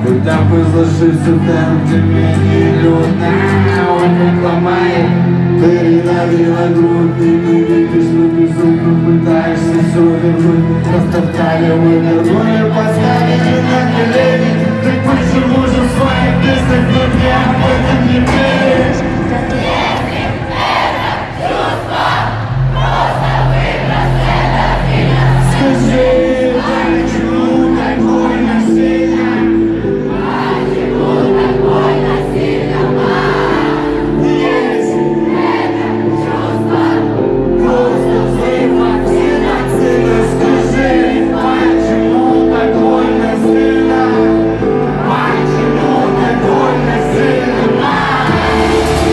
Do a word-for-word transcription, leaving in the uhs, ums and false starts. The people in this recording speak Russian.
Хотя бы зашиться там, где менее людно. Он ломает, передавила грудь. Ты не видишь, что безумно пытаешься все вернуть. Растоптали вынырнули, поставили на колени. Так почему же в своих песнях ты мне об этом не веришь? Скажи, почему так больно сильно? Почему так больно сильно? Есть это чувство, просто взрыв окситоцина. Скажи, почему так больно сильно? Почему так больно сильно?